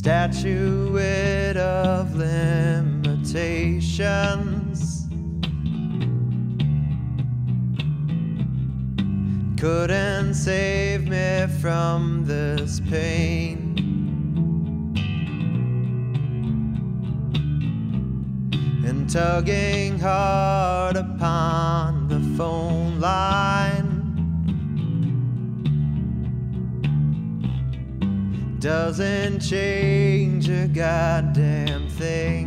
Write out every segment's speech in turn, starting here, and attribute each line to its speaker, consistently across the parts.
Speaker 1: statuette of limitations. Couldn't save me from this pain. And tugging hard upon the phone line doesn't change a goddamn thing.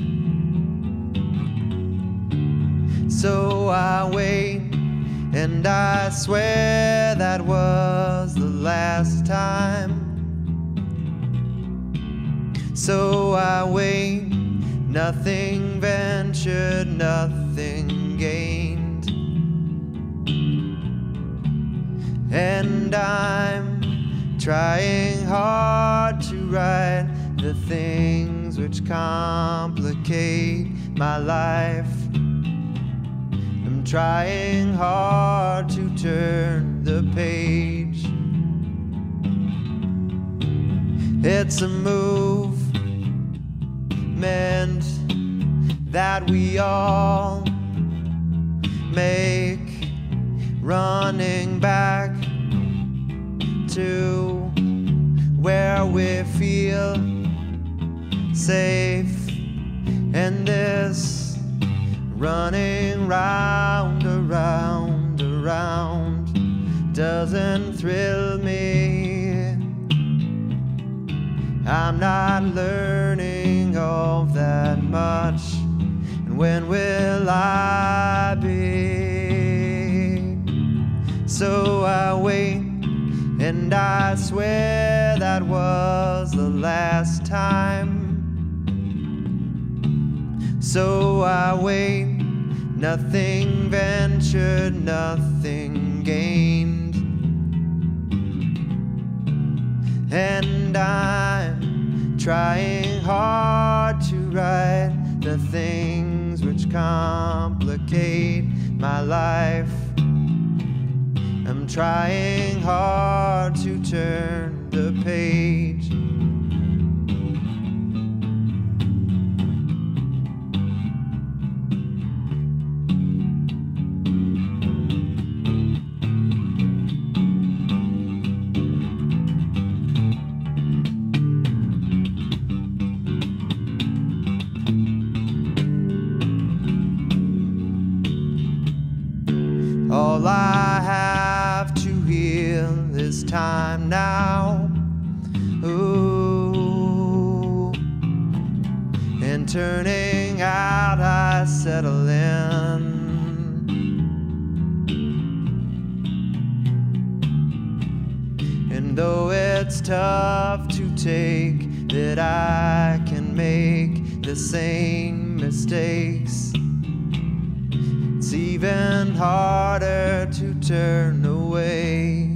Speaker 1: So I wait, and I swear that was the last time. So I wait, nothing ventured, nothing gained. And I'm trying hard to write the things which complicate my life. I'm trying hard to turn the page. It's a movement that we all make, running back to where we feel safe. And this running round, around, around doesn't thrill me. I'm not learning all that much, and when will I be? So I wait, and I swear that was the last time. So I wait, nothing ventured, nothing gained. And I'm trying hard to write the things which complicate my life. I'm trying hard to turn the page. All I have to heal is time now. Ooh. And turning out, I settle in. And though it's tough to take that I can make the same mistakes, it's even harder to turn away.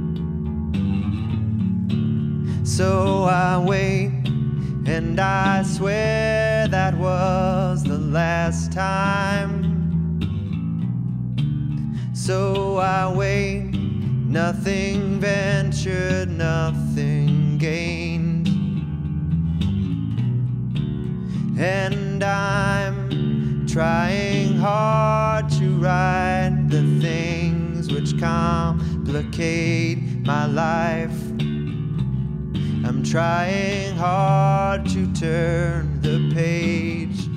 Speaker 1: So I wait, and I swear that was the last time. So I wait, nothing ventured, nothing gained. And I'm trying hard to write the things which complicate my life. I'm trying hard to turn the page.